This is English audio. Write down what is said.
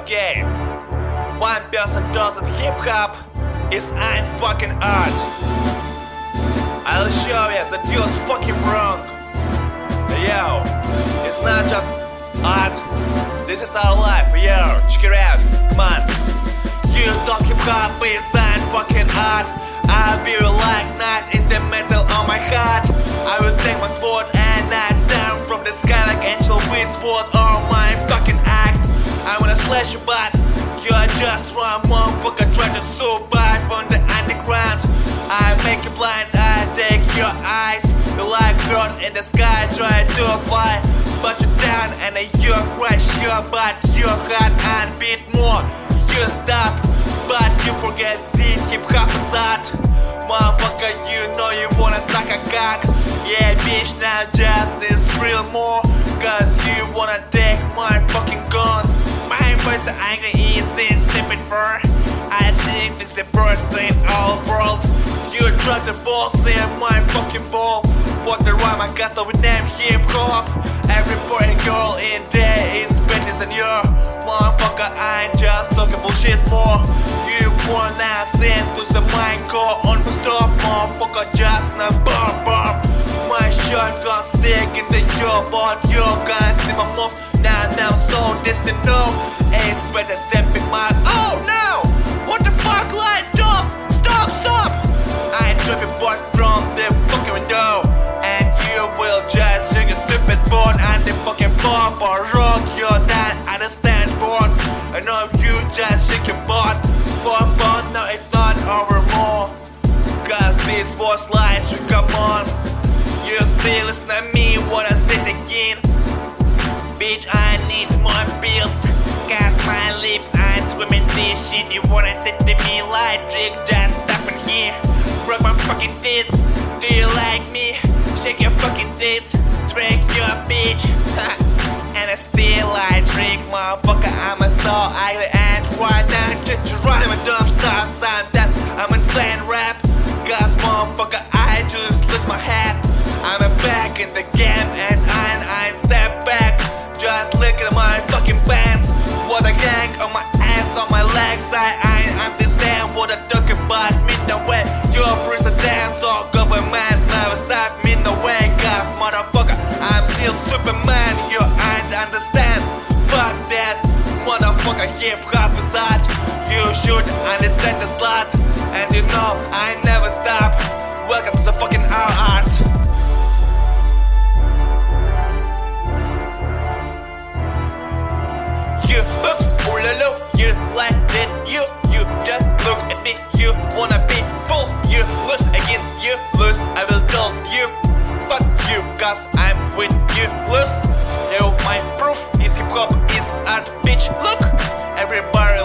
Okay, one person does it hip-hop is ain't fucking art. I'll show you that you're fucking wrong. Yo, it's not just art, this is our life. Yo, check it out, come on. You thought hip-hop is ain't fucking art. I'll be like night in the metal on my heart. I will take my sword and knock down from the sky like angel with sword or my fucking axe. I wanna slash your butt. You're just one motherfucker trying to survive on the underground. I make you blind, I take your eyes. You like bird in the sky, try to fly, but you're down and you crash your butt. Your heart and beat more. You stop, but you forget this hip-hop is art. Motherfucker, you know you wanna suck a cock. Yeah, bitch, now just this real more. Cause you wanna take my fucking guns. My voice anger is in stupid fur. I think this is the first in all world. You drop the balls in my fucking ball. Fuck the rhyme, I got with them hip-hop. Every boy and girl in there is better than you. Motherfucker, I ain't just talking bullshit more. You wanna send to the mind, go on the stop. Motherfucker, just na bomb. My shotgun stick into your butt. You can't see my move. Now I'm so distant, no. It's better stepping my. Oh no! What the fuck, light up? Stop! I drop your butt from the fucking window, and you will just take a stupid board and the fucking pop or rock your dad. Understand words? I know you just shake your butt for fun. No, it's not over more. Cause this was light, so come on. You still listen to me, what I said again. Bitch, I need more pills. Cause my lips ain't swimming this shit. You wanna say to me like Jig, just stop in here. Broke my fucking tits. Do you like me? Shake your fucking tits. Drink your bitch. And I still I drink, motherfucker. I'm a so ugly and right now just to rhyme a dumb stuff. Sometimes I'm insane rap. Cause motherfucker, I just lose my head. I'm back in the game and I ain't step back. Just look at my fucking pants. What a gang on my ass, on my legs. I ain't understand what I'm talking about. Me no way, you're president or government. Never stop me no way. Cause motherfucker, I'm still Superman. You ain't understand. Fuck that, motherfucker, hip-hop is art. You should understand the slut. And you know I never stop. Welcome to the fucking art. You oops, ooh-la-lo, you like it, you just look at me, you wanna be full, you lose again, you lose, I will tell you, fuck you, cause I'm with you, lose. Yo, my proof is hip-hop is art, bitch, look, everybody